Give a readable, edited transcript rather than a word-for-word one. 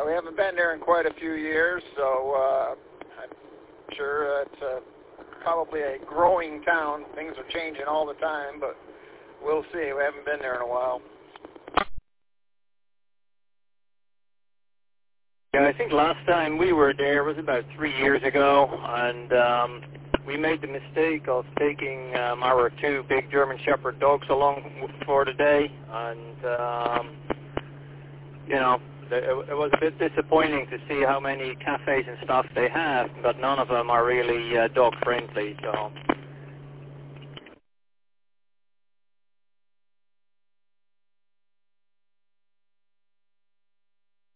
we haven't been there in quite a few years, so I'm sure it's probably a growing town. Things are changing all the time, but we'll see. We haven't been there in a while. Yeah, I think last time we were there was about 3 years ago, and we made the mistake of taking our 2 big German Shepherd dogs along for the day, and you know, it was a bit disappointing to see how many cafes and stuff they have, but none of them are really dog friendly. So